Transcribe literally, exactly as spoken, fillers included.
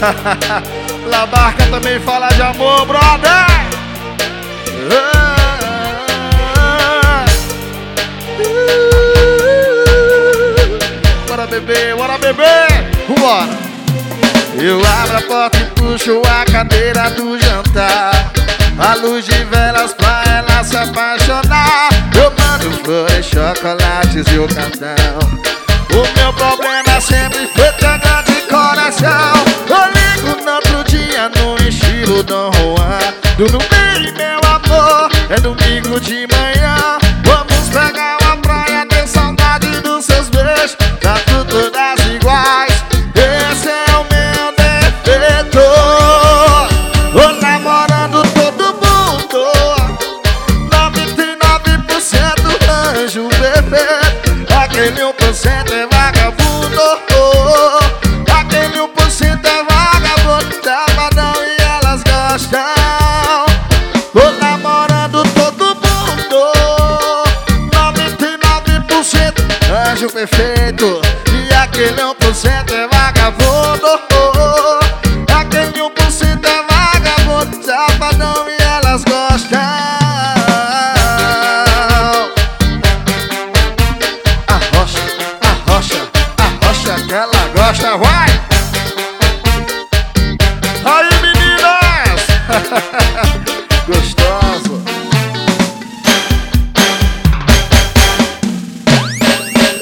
Labarca também fala de amor, brother. Bora beber, bora beber. Vambora. Eu abro a porta e puxo a cadeira do jantar. A luz de velas pra ela se apaixonar. Eu mando flores, chocolates e o cartão. O meu problema sempre foi ter grande coração. Eu ligo no outro dia no estilo Dom Juan. Tudo bem, meu amor, é domingo de manhã. Vamos pegar uma praia, ter saudade dos seus beijos. Tá tudo das iguais, esse é o meu defeito. Tô namorando todo mundo, noventa e nove por cento anjo perfeito. Aquele um por cento é vagabundo, aquele um por cento é vagabundo, tamadão e elas gostam. Tô namorando todo mundo, noventa e nove por cento anjo perfeito. E aquele um por cento é vagabundo, aquele um por cento é vagabundo, tamadão e elas gostam.